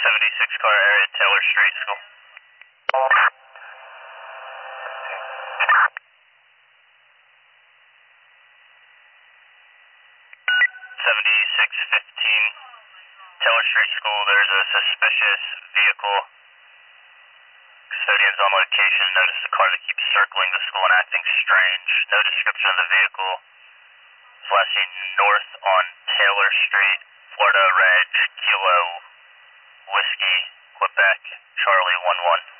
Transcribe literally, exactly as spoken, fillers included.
seventy-six car area, Taylor Street School. seventy-six fifteen, Taylor Street School, there's a suspicious vehicle. Custodians on location notice the car that keeps circling the school and acting strange. No description of the vehicle. Flashing north on Taylor Street, Florida Reg, Kilo, Whiskey, Quebec, Charlie one one.